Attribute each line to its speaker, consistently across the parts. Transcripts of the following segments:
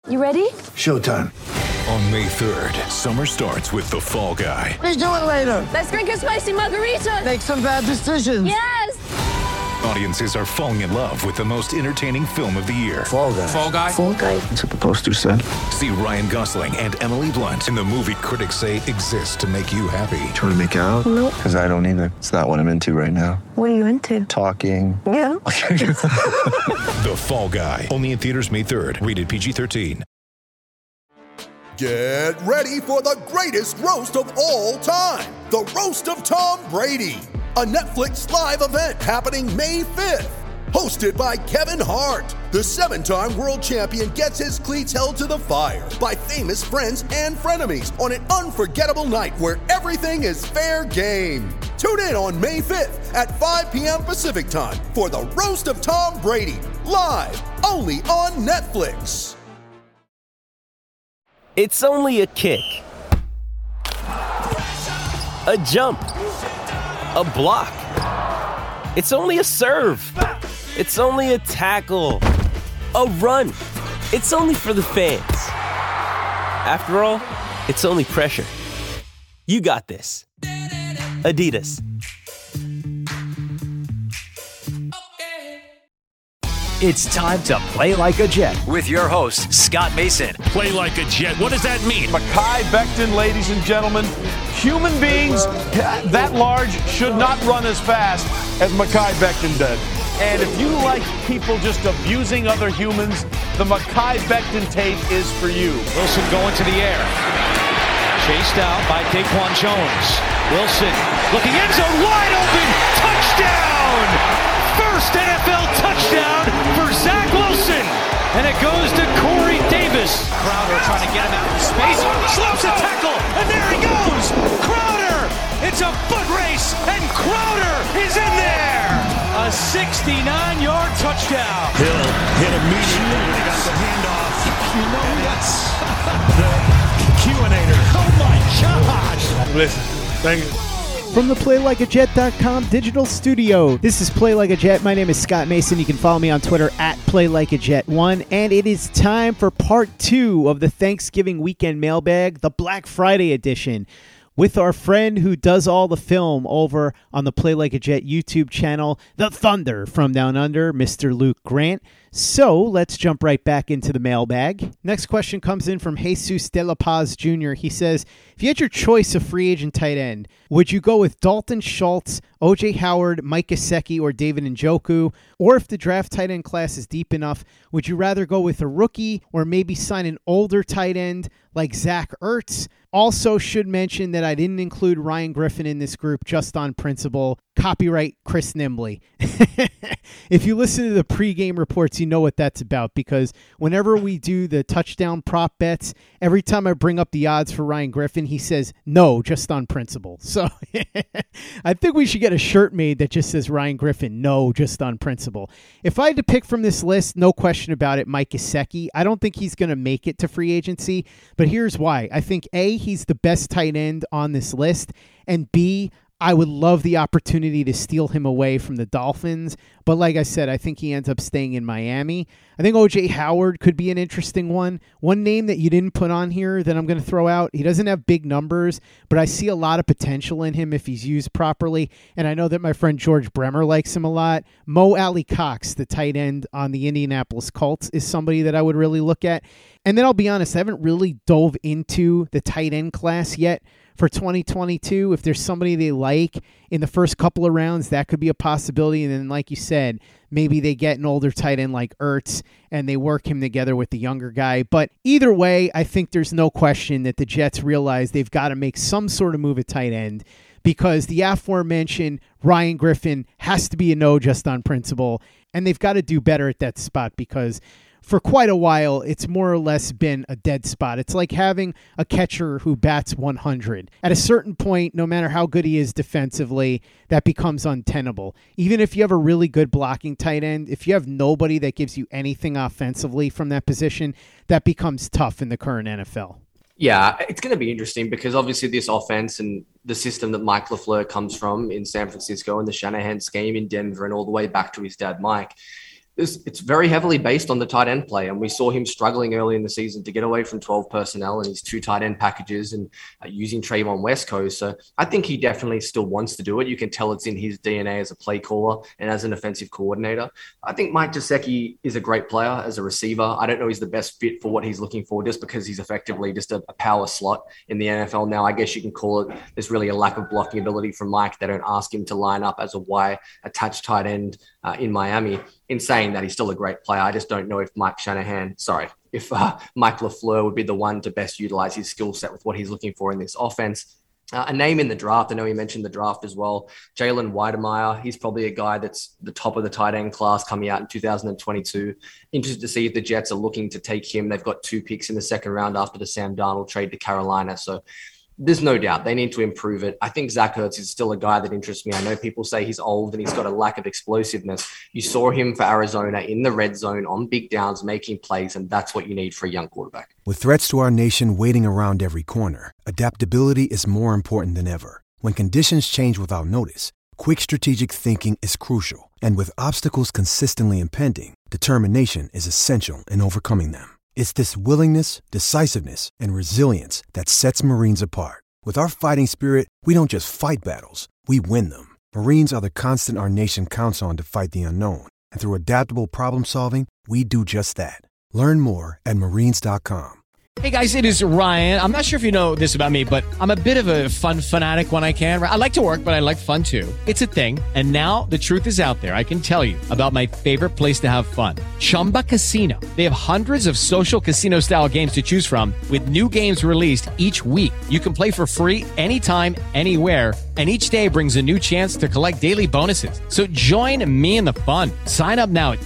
Speaker 1: You ready?
Speaker 2: Showtime.
Speaker 3: On May 3rd, summer starts with The Fall Guy.
Speaker 2: Let's do it later.
Speaker 1: Let's drink a spicy margarita.
Speaker 2: Make some bad decisions.
Speaker 1: Yes!
Speaker 3: Audiences are falling in love with the most entertaining film of the year.
Speaker 2: Fall Guy.
Speaker 4: Fall Guy?
Speaker 1: Fall Guy.
Speaker 2: That's what the poster said.
Speaker 3: See Ryan Gosling and Emily Blunt in the movie critics say exists to make you happy.
Speaker 5: Trying to make it out?
Speaker 1: Nope.
Speaker 5: Because I don't either. It's not what I'm into right now.
Speaker 1: What are you into?
Speaker 5: Talking.
Speaker 1: Yeah.
Speaker 3: The Fall Guy. Only in theaters May 3rd. Rated PG-13.
Speaker 6: Get ready for the greatest roast of all time. The Roast of Tom Brady. A Netflix live event happening May 5th. Hosted by Kevin Hart. The 7-time world champion gets his cleats held to the fire by famous friends and frenemies on an unforgettable night where everything is fair game. Tune in on May 5th at 5 p.m. Pacific time for the Roast of Tom Brady. Live only on Netflix.
Speaker 7: It's only a kick, a jump, a block. It's only a serve. It's only a tackle, a run. It's only for the fans. After all, it's only pressure. You got this. Adidas.
Speaker 8: It's time to play like a Jet with your host, Scott Mason.
Speaker 9: Play like a Jet. What does that mean?
Speaker 10: Mekhi Becton, ladies and gentlemen. Human beings that large should not run as fast as Mekhi Becton did. And if you like people just abusing other humans, the Mekhi Becton tape is for you.
Speaker 11: Wilson going to the air. Chased out by Daquan Jones. Wilson looking end zone wide open. Touchdown! First NFL touchdown for Zach Wilson. And it goes to Corey Davis. Crowder trying to get him out in space. Slips a tackle. And there he goes. Crowder. It's a foot race. And Crowder is in there. A 69-yard touchdown.
Speaker 9: Hill hit immediately when he got the handoff.
Speaker 11: You know that's
Speaker 9: The Q-inator.
Speaker 11: oh my gosh.
Speaker 10: Listen, thank you.
Speaker 12: From the PlayLikeAJet.com digital studio, this is Play Like a Jet. My name is Scott Mason. You can follow me on Twitter at PlayLikeAJet1. And it is time for part 2 of the Thanksgiving weekend mailbag, the Black Friday edition, with our friend who does all the film over on the Play Like a Jet YouTube channel, The Thunder from Down Under, Mr. Luke Grant. So let's jump right back into the mailbag. Next question comes in from Jesus De La Paz Jr. He says, if you had your choice of free agent tight end, would you go with Dalton Schultz, O.J. Howard, Mike Gesicki, or David Njoku? Or if the draft tight end class is deep enough, would you rather go with a rookie or maybe sign an older tight end like Zach Ertz? Also should mention that I didn't include Ryan Griffin in this group just on principle. Copyright Chris Nimbley. If you listen to the pregame reports, you know what that's about, because whenever we do the touchdown prop bets, every time I bring up the odds for Ryan Griffin, he says, no, just on principle. So I think we should get a shirt made that just says Ryan Griffin, no, just on principle. If I had to pick from this list, no question about it, Mike Gesicki. I don't think he's going to make it to free agency, but here's why. I think A, he's the best tight end on this list, and B, I would love the opportunity to steal him away from the Dolphins. But like I said, I think he ends up staying in Miami. I think O.J. Howard could be an interesting one. One name that you didn't put on here that I'm going to throw out, he doesn't have big numbers, but I see a lot of potential in him if he's used properly. And I know that my friend George Bremer likes him a lot. Mo Alley-Cox, the tight end on the Indianapolis Colts, is somebody that I would really look at. And then I'll be honest, I haven't really dove into the tight end class yet for 2022. If there's somebody they like in the first couple of rounds, that could be a possibility. And then, like you said, maybe they get an older tight end like Ertz and they work him together with the younger guy. But either way, I think there's no question that the Jets realize they've got to make some sort of move at tight end, because the aforementioned Ryan Griffin has to be a no just on principle, and they've got to do better at that spot, because for quite a while, it's more or less been a dead spot. It's like having a catcher who bats 100. At a certain point, no matter how good he is defensively, that becomes untenable. Even if you have a really good blocking tight end, if you have nobody that gives you anything offensively from that position, that becomes tough in the current NFL.
Speaker 13: Yeah, it's going to be interesting because obviously this offense and the system that Mike LaFleur comes from in San Francisco and the Shanahan scheme in Denver and all the way back to his dad, Mike, it's very heavily based on the tight end play. And we saw him struggling early in the season to get away from 12 personnel and his 2 tight end packages and using Trayvon Westco. So I think he definitely still wants to do it. You can tell it's in his DNA as a play caller and as an offensive coordinator. I think Mike Gesicki is a great player as a receiver. I don't know he's the best fit for what he's looking for just because he's effectively just a power slot in the NFL now. I guess you can call it, there's really a lack of blocking ability from Mike. They don't ask him to line up as a Y attached tight end in Miami. In saying that, he's still a great player. I just don't know if Mike LaFleur would be the one to best utilize his skill set with what he's looking for in this offense. A name in the draft, I know he mentioned the draft as well, Jalen Weidemeyer. He's probably a guy that's the top of the tight end class coming out in 2022. Interested to see if the Jets are looking to take him. They've got 2 picks in the second round after the Sam Darnold trade to Carolina. So there's no doubt they need to improve it. I think Zach Ertz is still a guy that interests me. I know people say he's old and he's got a lack of explosiveness. You saw him for Arizona in the red zone on big downs, making plays, and that's what you need for a young quarterback.
Speaker 4: With threats to our nation waiting around every corner, adaptability is more important than ever. When conditions change without notice, quick strategic thinking is crucial. And with obstacles consistently impending, determination is essential in overcoming them. It's this willingness, decisiveness, and resilience that sets Marines apart. With our fighting spirit, we don't just fight battles, we win them. Marines are the constant our nation counts on to fight the unknown. And through adaptable problem solving, we do just that. Learn more at marines.com.
Speaker 14: Hey guys, it is Ryan. I'm not sure if you know this about me, but I'm a bit of a fun fanatic when I can. I like to work, but I like fun too. It's a thing. And now the truth is out there. I can tell you about my favorite place to have fun. Chumba Casino. They have hundreds of social casino style games to choose from with new games released each week. You can play for free anytime, anywhere. And each day brings a new chance to collect daily bonuses. So join me in the fun. Sign up now at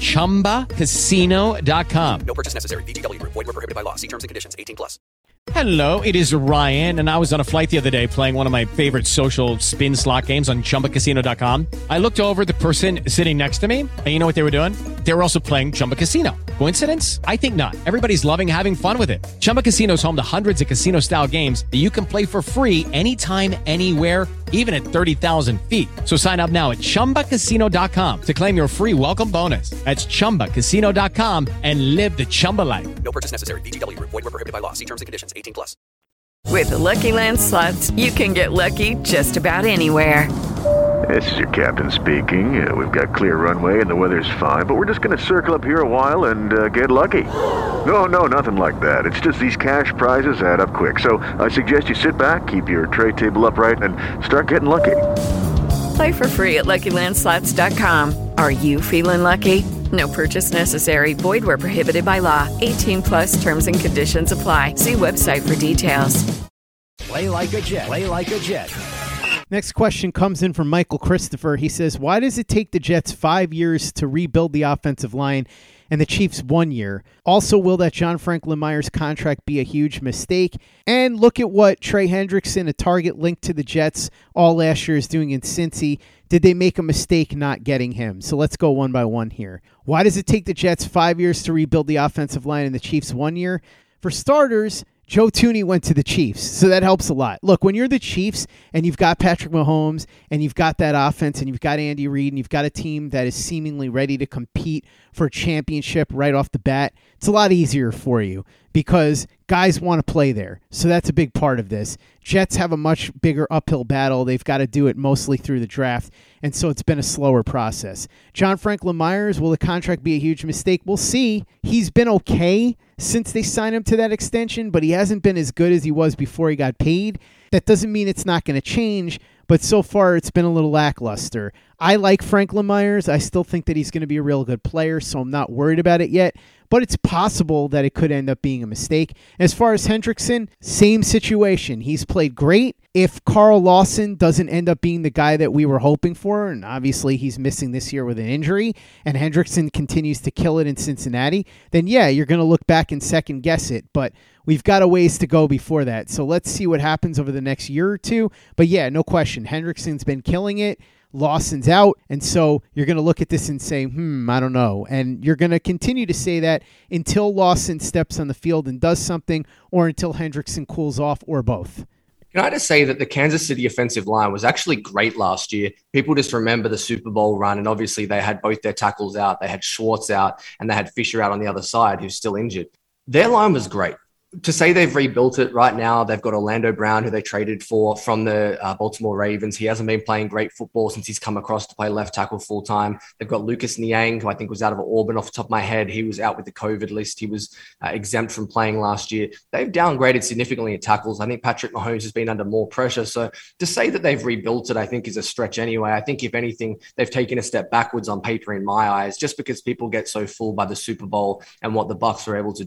Speaker 14: ChumbaCasino.com.
Speaker 15: No purchase necessary. VGW Group. Void where prohibited by law. See terms and conditions. 18+.
Speaker 14: Hello, it is Ryan, and I was on a flight the other day playing one of my favorite social spin slot games on ChumbaCasino.com. I looked over at the person sitting next to me, and you know what they were doing? They were also playing Chumba Casino. Coincidence? I think not. Everybody's loving having fun with it. Chumba Casino is home to hundreds of casino-style games that you can play for free anytime, anywhere, even at 30,000 feet. So sign up now at ChumbaCasino.com to claim your free welcome bonus. That's ChumbaCasino.com and live the Chumba life.
Speaker 15: No purchase necessary. VGW Group. Void where prohibited by law. See terms and conditions. 18+.
Speaker 16: With the Lucky Land Slots, you can get lucky just about anywhere.
Speaker 17: This is your captain speaking. We've got clear runway and the weather's fine, but we're just going to circle up here a while and get lucky. No, nothing like that. It's just these cash prizes add up quick. So I suggest you sit back, keep your tray table upright, and start getting lucky.
Speaker 16: Play for free at LuckyLandSlots.com. Are you feeling lucky? No purchase necessary. Void where prohibited by law. 18+ terms and conditions apply. See website for details.
Speaker 8: Play like a Jet. Play like a Jet.
Speaker 12: Next question comes in from Michael Christopher. He says, why does it take the Jets 5 years to rebuild the offensive line and the Chiefs 1 year? Also, will that John Franklin Myers contract be a huge mistake? And look at what Trey Hendrickson, a target linked to the Jets all last year, is doing in Cincy. Did they make a mistake not getting him? So let's go one by one here. Why does it take the Jets 5 years to rebuild the offensive line and the Chiefs 1 year? For starters, Joe Thuney went to the Chiefs, so that helps a lot. Look, when you're the Chiefs and you've got Patrick Mahomes and you've got that offense and you've got Andy Reid and you've got a team that is seemingly ready to compete for a championship right off the bat, it's a lot easier for you because guys want to play there. So that's a big part of this. Jets have a much bigger uphill battle. They've got to do it mostly through the draft, and so it's been a slower process. John Franklin Myers, will the contract be a huge mistake? We'll see. He's been okay since they signed him to that extension, but he hasn't been as good as he was before he got paid. That doesn't mean it's not going to change, but so far it's been a little lackluster. I like Franklin Myers. I still think that he's going to be a real good player, so I'm not worried about it yet, but it's possible that it could end up being a mistake. As far as Hendrickson, same situation. He's played great. If Carl Lawson doesn't end up being the guy that we were hoping for, and obviously he's missing this year with an injury, and Hendrickson continues to kill it in Cincinnati, then yeah, you're going to look back and second guess it, but we've got a ways to go before that. So let's see what happens over the next year or two. But yeah, no question, Hendrickson's been killing it. Lawson's out, and so you're going to look at this and say, I don't know. And you're going to continue to say that until Lawson steps on the field and does something, or until Hendrickson cools off, or both.
Speaker 13: Can I just say that the Kansas City offensive line was actually great last year? People just remember the Super Bowl run, and obviously they had both their tackles out. They had Schwartz out, and they had Fisher out on the other side, who's still injured. Their line was great. To say they've rebuilt it right now, they've got Orlando Brown, who they traded for from the Baltimore Ravens. He hasn't been playing great football since he's come across to play left tackle full time. They've got Lucas Niang, who I think was out of Auburn off the top of my head. He was out with the COVID list. He was exempt from playing last year. They've downgraded significantly in tackles. I think Patrick Mahomes has been under more pressure. So to say that they've rebuilt it, I think is a stretch anyway. I think if anything, they've taken a step backwards on paper in my eyes, just because people get so fooled by the Super Bowl and what the Bucs were able to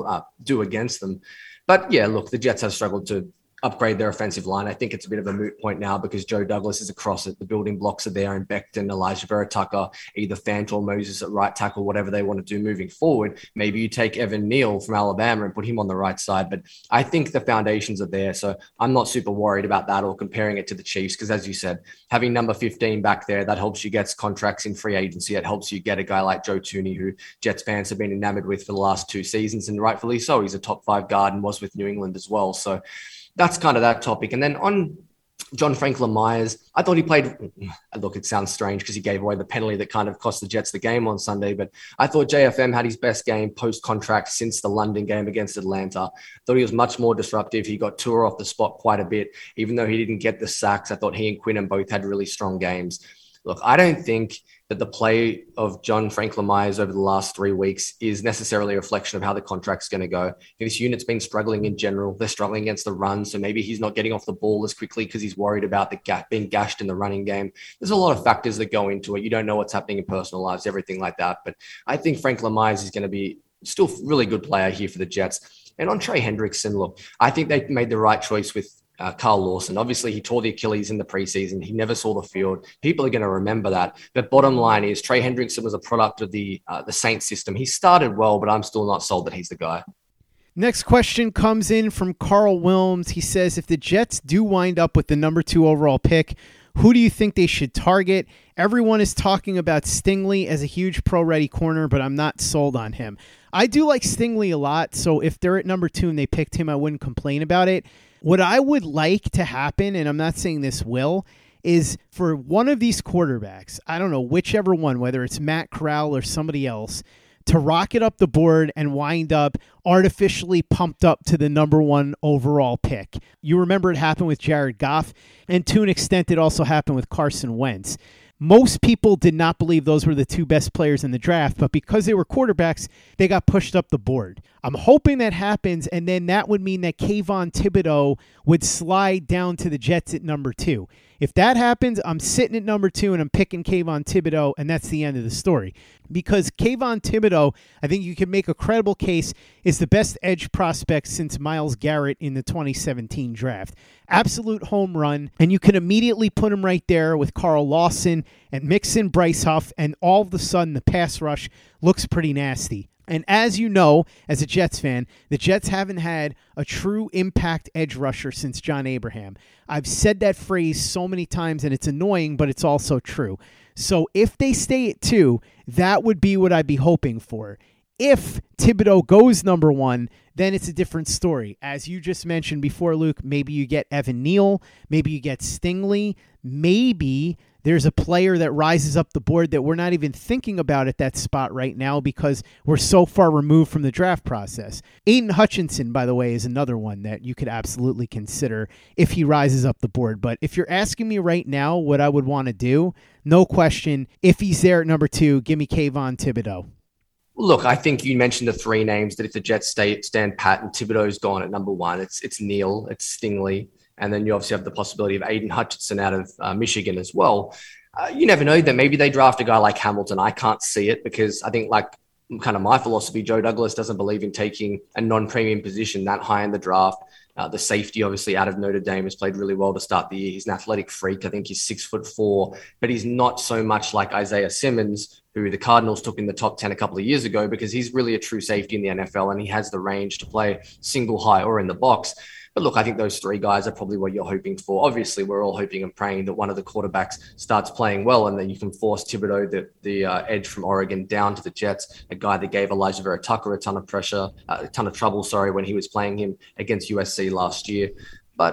Speaker 13: do against them. But yeah, look, the Jets have struggled to upgrade their offensive line. I think it's a bit of a moot point now because Joe Douglas is across it. The building blocks are there, and Becton, Elijah Vera-Tucker, either Fant or Moses at right tackle, whatever they want to do moving forward. Maybe you take Evan Neal from Alabama and put him on the right side. But I think the foundations are there. So I'm not super worried about that or comparing it to the Chiefs because, as you said, having number 15 back there, that helps you get contracts in free agency. It helps you get a guy like Joe Thuney, who Jets fans have been enamored with for the last 2 seasons, and rightfully so. He's a top 5 guard and was with New England as well. So that's kind of that topic. And then on John Franklin Myers, I thought he played, look, it sounds strange because he gave away the penalty that kind of cost the Jets the game on Sunday, but I thought JFM had his best game post-contract since the London game against Atlanta. Thought he was much more disruptive. He got Tua off the spot quite a bit. Even though he didn't get the sacks, I thought he and Quinn both had really strong games. Look, I don't think that the play of John Franklin Myers over the last 3 weeks is necessarily a reflection of how the contract's going to go. This unit's been struggling in general. They're struggling against the run, so maybe he's not getting off the ball as quickly because he's worried about being gashed in the running game. There's a lot of factors that go into it. You don't know what's happening in personal lives, everything like that. But I think Franklin Myers is going to be still a really good player here for the Jets. And on Trey Hendrickson, look, I think they made the right choice with Carl Lawson. Obviously, he tore the Achilles in the preseason. He never saw the field. People are going to remember that. But bottom line is Trey Hendrickson was a product of the Saints system. He started well, but I'm still not sold that he's the guy.
Speaker 12: Next question comes in from Carl Wilms. He says, if the Jets do wind up with the number 2 overall pick, who do you think they should target? Everyone is talking about Stingley as a huge pro-ready corner, but I'm not sold on him. I do like Stingley a lot, so if they're at number 2 and they picked him, I wouldn't complain about it. What I would like to happen, and I'm not saying this will, is for one of these quarterbacks, I don't know, whichever one, whether it's Matt Corral or somebody else, to rocket up the board and wind up artificially pumped up to the number 1 overall pick. You remember it happened with Jared Goff, and to an extent it also happened with Carson Wentz. Most people did not believe those were the 2 best players in the draft, but because they were quarterbacks, they got pushed up the board. I'm hoping that happens, and then that would mean that Kayvon Thibodeau would slide down to the Jets at number 2. If that happens, I'm sitting at number 2 and I'm picking Kayvon Thibodeau, and that's the end of the story. Because Kayvon Thibodeau, I think you can make a credible case, is the best edge prospect since Myles Garrett in the 2017 draft. Absolute home run, and you can immediately put him right there with Carl Lawson and mix in Bryce Huff, and all of a sudden the pass rush looks pretty nasty. And as you know, as a Jets fan, the Jets haven't had a true impact edge rusher since John Abraham. I've said that phrase so many times, and it's annoying, but it's also true. So if they stay at 2, that would be what I'd be hoping for. If Thibodeau goes number 1, then it's a different story. As you just mentioned before, Luke, maybe you get Evan Neal, maybe you get Stingley, maybe there's a player that rises up the board that we're not even thinking about at that spot right now because we're so far removed from the draft process. Aiden Hutchinson, by the way, is another one that you could absolutely consider if he rises up the board. But if you're asking me right now what I would want to do, no question, if he's there at number 2, give me Kayvon Thibodeau.
Speaker 13: Look, I think you mentioned the 3 names that if the Jets stand pat and Thibodeau's gone at number 1, it's Neal, it's Stingley, and then you obviously have the possibility of Aiden Hutchinson out of Michigan as well. You never know that maybe they draft a guy like Hamilton. I can't see it because I think, like kind of my philosophy, Joe Douglas doesn't believe in taking a non-premium position that high in the draft. The safety, obviously, out of Notre Dame has played really well to start the year. He's an athletic freak. I think he's 6'4", but he's not so much like Isaiah Simmons, who the Cardinals took in the top 10 a couple of years ago, because he's really a true safety in the NFL and he has the range to play single high or in the box. But look, I think those 3 guys are probably what you're hoping for. Obviously, we're all hoping and praying that one of the quarterbacks starts playing well and then you can force Thibodeau, the edge from Oregon, down to the Jets, a guy that gave Elijah Vera-Tucker a ton of trouble when he was playing him against USC last year. But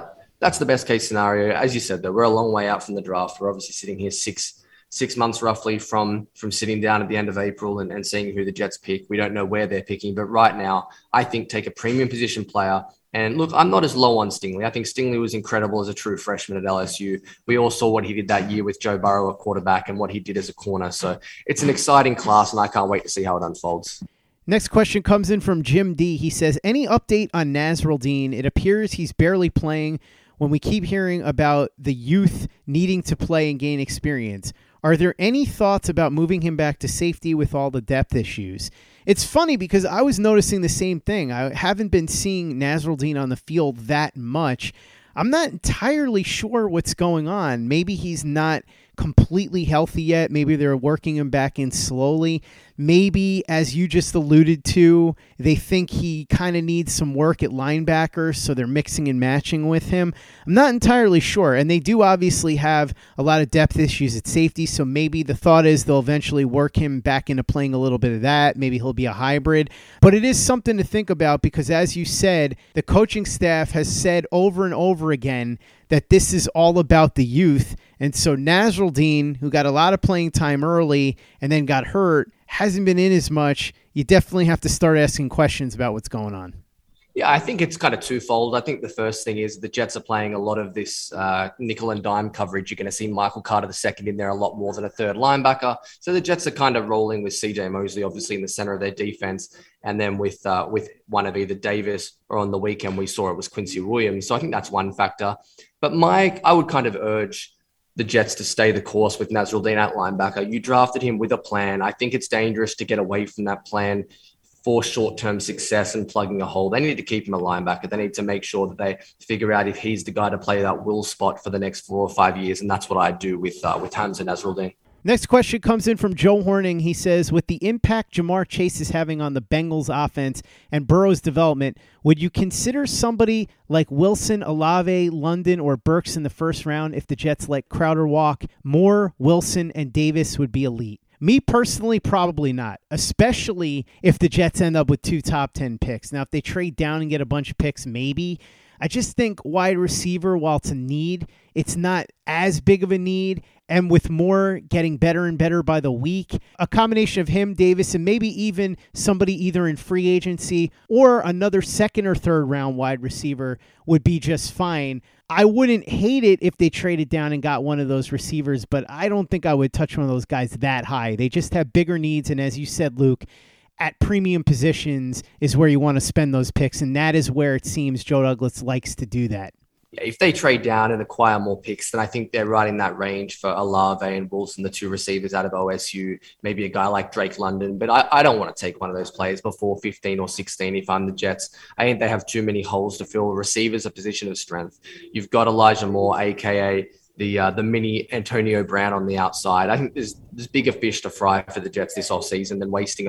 Speaker 13: that's the best case scenario. As you said, though, we're a long way out from the draft. We're obviously sitting here six months roughly from sitting down at the end of April and seeing who the Jets pick. We don't know where they're picking, but right now, I think take a premium position player. And look, I'm not as low on Stingley. I think Stingley was incredible as a true freshman at LSU. We all saw what he did that year with Joe Burrow at quarterback and what he did as a corner. So it's an exciting class, and I can't wait to see how it unfolds.
Speaker 12: Next question comes in from Jim D. He says, any update on Nasruldeen? It appears he's barely playing when we keep hearing about the youth needing to play and gain experience. Are there any thoughts about moving him back to safety with all the depth issues? It's funny because I was noticing the same thing. I haven't been seeing Nasruldeen on the field that much. I'm not entirely sure what's going on. Maybe he's not completely healthy yet. Maybe they're working him back in slowly. Maybe, as you just alluded to, they think he kind of needs some work at linebacker, so they're mixing and matching with him. I'm not entirely sure, and they do obviously have a lot of depth issues at safety, so maybe the thought is they'll eventually work him back into playing a little bit of that. Maybe he'll be a hybrid, but it is something to think about because, as you said, the coaching staff has said over and over again that this is all about the youth, and so Nasruldeen, who got a lot of playing time early and then got hurt, hasn't been in as much. You definitely have to start asking questions about what's going on.
Speaker 13: Yeah, I think it's kind of twofold. I think the first thing is the Jets are playing a lot of this nickel and dime coverage. You're going to see Michael Carter II in there a lot more than a third linebacker. So the Jets are kind of rolling with CJ Mosley, obviously in the center of their defense, and then with one of either Davis or on the weekend we saw it was Quincy Williams. So I think that's one factor. But Mike, I would kind of urge the Jets to stay the course with Nasruldeen at linebacker. You drafted him with a plan. I think it's dangerous to get away from that plan for short-term success and plugging a hole. They need to keep him a linebacker. They need to make sure that they figure out if he's the guy to play that will spot for the next 4 or 5 years, and that's what I do with Hamza Nasruldeen.
Speaker 12: Next question comes in from Joe Horning. He says, with the impact Jamar Chase is having on the Bengals offense and Burrow's development, would you consider somebody like Wilson, Olave, London, or Burks in the first round if the Jets let Crowder walk? Moore, Wilson, and Davis would be elite. Me personally, probably not, especially if the Jets end up with 2 top 10 picks. Now, if they trade down and get a bunch of picks, maybe. I just think wide receiver, while it's a need, it's not as big of a need. And with Moore getting better and better by the week, a combination of him, Davis, and maybe even somebody either in free agency or another second or third round wide receiver would be just fine. I wouldn't hate it if they traded down and got one of those receivers, but I don't think I would touch one of those guys that high. They just have bigger needs, and as you said, Luke, at premium positions is where you want to spend those picks, and that is where it seems Joe Douglas likes to do that.
Speaker 13: If they trade down and acquire more picks, then I think they're right in that range for Olave and Wilson, the 2 receivers out of OSU, maybe a guy like Drake London. But I don't want to take one of those players before 15 or 16 if I'm the Jets. I think they have too many holes to fill. Receiver's a position of strength. You've got Elijah Moore, a.k.a. the mini Antonio Brown on the outside. I think there's bigger fish to fry for the Jets this offseason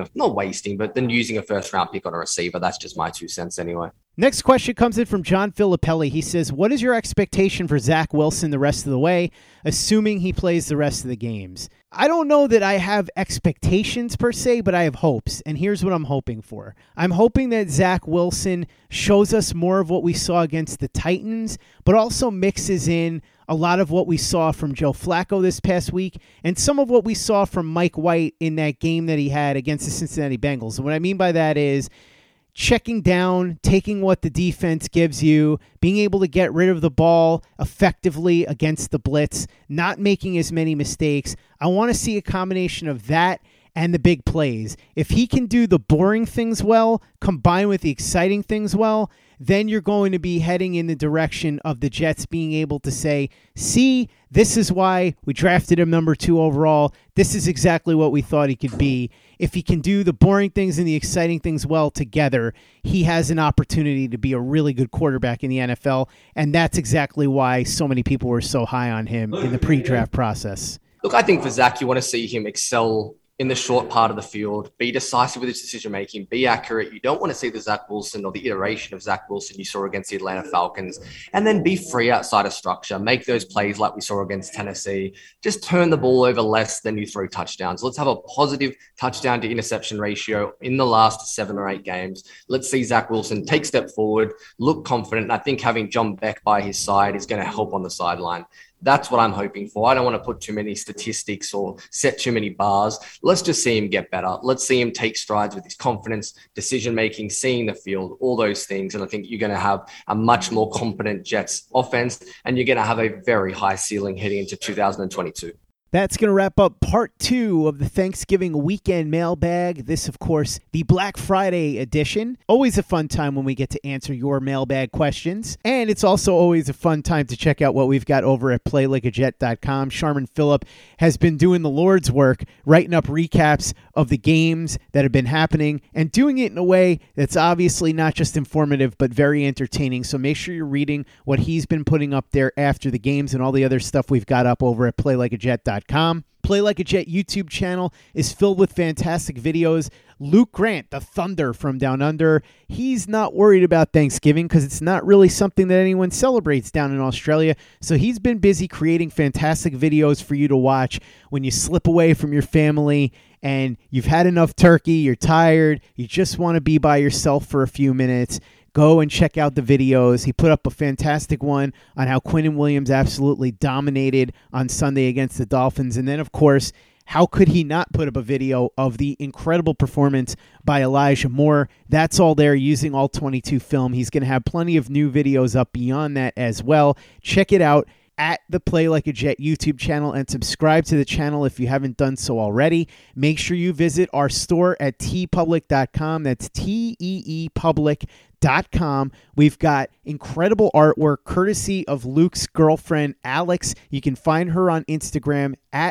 Speaker 13: than using a first-round pick on a receiver. That's just my 2 cents anyway.
Speaker 12: Next question comes in from John Filippelli. He says, what is your expectation for Zach Wilson the rest of the way, assuming he plays the rest of the games? I don't know that I have expectations per se, but I have hopes, and here's what I'm hoping for. I'm hoping that Zach Wilson shows us more of what we saw against the Titans, but also mixes in a lot of what we saw from Joe Flacco this past week and some of what we saw from Mike White in that game that he had against the Cincinnati Bengals. And what I mean by that is checking down, taking what the defense gives you, being able to get rid of the ball effectively against the blitz, not making as many mistakes. I want to see a combination of that and the big plays. If he can do the boring things well, combined with the exciting things well, then you're going to be heading in the direction of the Jets being able to say, see, this is why we drafted him number 2 overall. This is exactly what we thought he could be. If he can do the boring things and the exciting things well together, he has an opportunity to be a really good quarterback in the NFL, and that's exactly why so many people were so high on him in the pre-draft process.
Speaker 13: Look, I think for Zach, you want to see him excel in the short part of the field, be decisive with his decision making, be accurate. You don't want to see the Zach Wilson or the iteration of Zach Wilson you saw against the Atlanta Falcons, and then be free outside of structure. Make those plays like we saw against Tennessee. Just turn the ball over less than you throw touchdowns. Let's have a positive touchdown to interception ratio in the last 7 or 8 games. Let's see Zach Wilson take a step forward, look confident. And I think having John Beck by his side is going to help on the sideline. That's what I'm hoping for. I don't want to put too many statistics or set too many bars. Let's just see him get better. Let's see him take strides with his confidence, decision-making, seeing the field, all those things. And I think you're going to have a much more competent Jets offense, and you're going to have a very high ceiling heading into 2022.
Speaker 12: That's going to wrap up part 2 of the Thanksgiving weekend mailbag. This, of course, the Black Friday edition. Always a fun time when we get to answer your mailbag questions. And it's also always a fun time to check out what we've got over at PlayLikeAJet.com. Sharman Phillip has been doing the Lord's work, writing up recaps of the games that have been happening and doing it in a way that's obviously not just informative, but very entertaining. So make sure you're reading what he's been putting up there after the games and all the other stuff we've got up over at PlayLikeAJet.com. Play Like a Jet YouTube channel is filled with fantastic videos. Luke Grant, the Thunder from Down Under, he's not worried about Thanksgiving because it's not really something that anyone celebrates down in Australia. So he's been busy creating fantastic videos for you to watch when you slip away from your family and you've had enough turkey, you're tired, you just want to be by yourself for a few minutes. Go and check out the videos. He put up a fantastic one on how Quinnen Williams absolutely dominated on Sunday against the Dolphins. And then, of course, how could he not put up a video of the incredible performance by Elijah Moore? That's all there using all 22 film. He's going to have plenty of new videos up beyond that as well. Check it out at the Play Like a Jet YouTube channel and subscribe to the channel if you haven't done so already. Make sure you visit our store at teepublic.com. That's teepublic.com. We've got incredible artwork courtesy of Luke's girlfriend, Alex. You can find her on Instagram at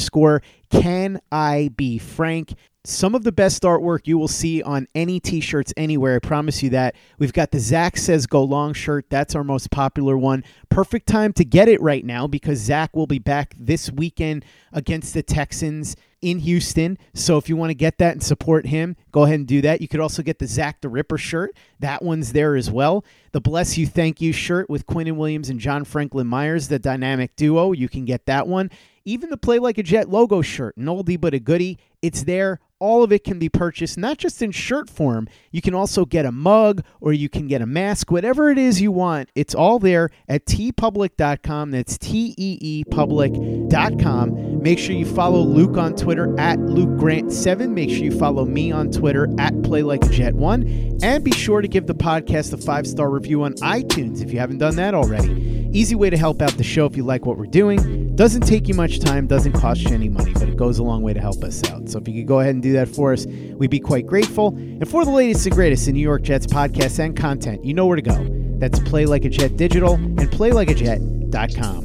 Speaker 12: _CanIBeFrank. Some of the best artwork you will see on any t-shirts anywhere. I promise you that. We've got the Zach Says Go Long shirt. That's our most popular one. Perfect time to get it right now because Zach will be back this weekend against the Texans in Houston. So if you want to get that and support him, go ahead and do that. You could also get the Zach the Ripper shirt. That one's there as well. The Bless You Thank You shirt with Quinnen Williams and John Franklin Myers, the dynamic duo. You can get that one. Even the Play Like a Jet logo shirt, an oldie but a goodie. It's there. All of it can be purchased, not just in shirt form. You can also get a mug or you can get a mask, whatever it is you want. It's all there at teepublic.com. That's teepublic.com. Make sure you follow Luke on Twitter at LukeGrant7. Make sure you follow me on Twitter at PlayLikeAJet1. And be sure to give the podcast a 5-star review on iTunes if you haven't done that already. Easy way to help out the show if you like what we're doing. Doesn't take you much time, doesn't cost you any money, but it goes a long way to help us out. So if you could go ahead and do that for us, we'd be quite grateful. And for the latest and greatest in New York Jets podcasts and content, you know where to go. That's Play Like a Jet Digital and PlayLikeAJet.com.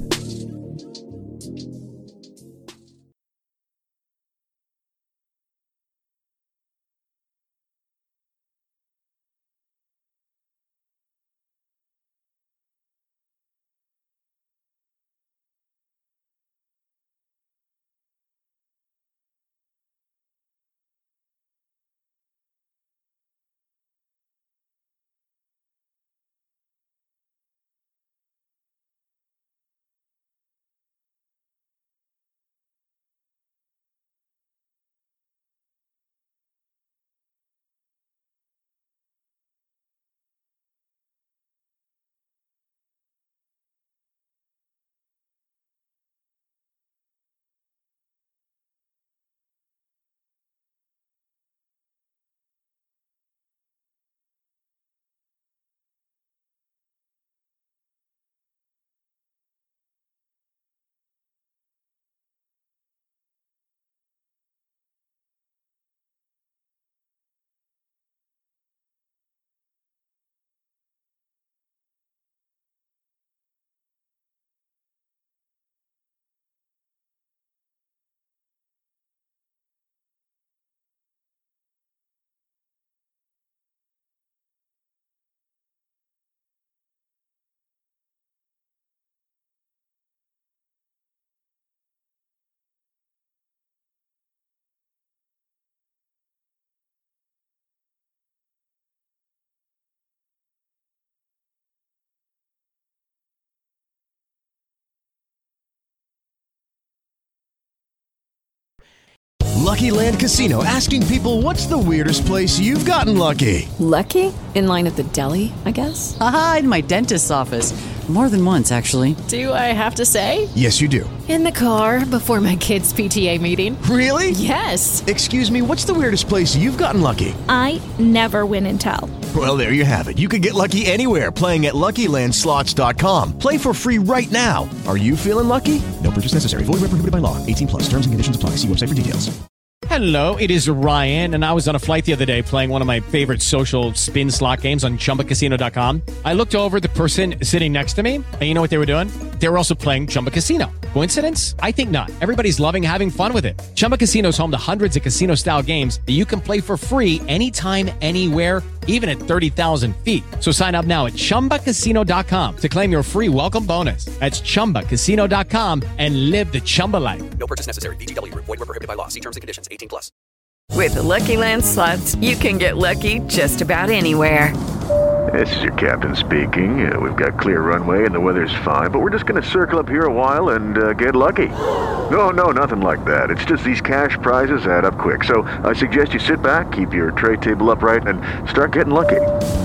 Speaker 18: Lucky Land Casino, asking people, what's the weirdest place you've gotten lucky?
Speaker 16: Lucky? In line at the deli, I guess?
Speaker 19: Aha, in my dentist's office. More than once, actually.
Speaker 1: Do I have to say?
Speaker 18: Yes, you do.
Speaker 1: In the car before my kids' PTA meeting.
Speaker 18: Really?
Speaker 1: Yes.
Speaker 18: Excuse me, what's the weirdest place you've gotten lucky?
Speaker 20: I never win and tell.
Speaker 18: Well, there you have it. You can get lucky anywhere, playing at LuckyLandSlots.com. Play for free right now. Are you feeling lucky? No purchase necessary. Void where prohibited by law. 18 plus. Terms and conditions apply. See website for details.
Speaker 14: Hello, it is Ryan, and I was on a flight the other day playing one of my favorite social spin slot games on ChumbaCasino.com. I looked over at the person sitting next to me, and you know what they were doing? They were also playing Chumba Casino. Coincidence? I think not. Everybody's loving having fun with it. Chumba Casino is home to hundreds of casino-style games that you can play for free anytime, anywhere, even at 30,000 feet. So sign up now at ChumbaCasino.com to claim your free welcome bonus. That's ChumbaCasino.com and live the Chumba life.
Speaker 15: No purchase necessary. VGW. Void where prohibited by law. See terms and conditions. 18 plus.
Speaker 16: With the Lucky Land Slots, you can get lucky just about anywhere.
Speaker 17: This is your captain speaking. We've got clear runway and the weather's fine, but we're just going to circle up here a while and get lucky. No, nothing like that. It's just these cash prizes add up quick. So I suggest you sit back, keep your tray table upright, and start getting lucky.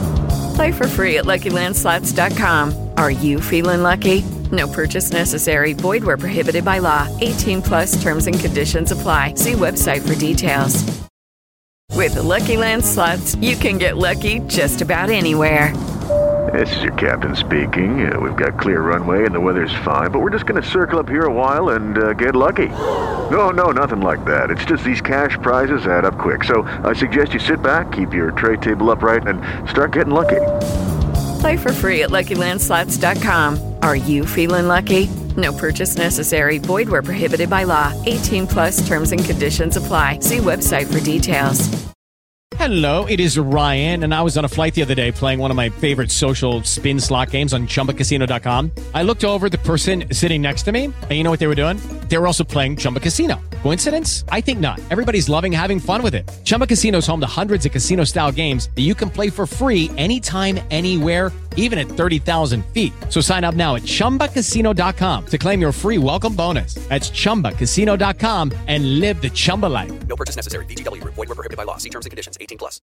Speaker 16: Play for free at LuckyLandSlots.com. Are you feeling lucky? No purchase necessary. Void where prohibited by law. 18 plus terms and conditions apply. See website for details. With the Lucky Land Slots, you can get lucky just about anywhere.
Speaker 17: This is your captain speaking. We've got clear runway and the weather's fine, but we're just going to circle up here a while and get lucky. No, nothing like that. It's just these cash prizes add up quick. So I suggest you sit back, keep your tray table upright, and start getting lucky.
Speaker 16: Play for free at LuckyLandSlots.com. Are you feeling lucky? No purchase necessary. Void where prohibited by law. 18 plus terms and conditions apply. See website for details.
Speaker 14: Hello, it is Ryan, and I was on a flight the other day playing one of my favorite social spin slot games on ChumbaCasino.com. I looked over at the person sitting next to me, and you know what they were doing? They were also playing Chumba Casino. Coincidence? I think not. Everybody's loving having fun with it. Chumba Casino is home to hundreds of casino-style games that you can play for free anytime, anywhere, even at 30,000 feet. So sign up now at ChumbaCasino.com to claim your free welcome bonus. That's ChumbaCasino.com and live the Chumba life.
Speaker 15: No purchase necessary. VGW. Void where prohibited by law. See terms and conditions. 18 plus.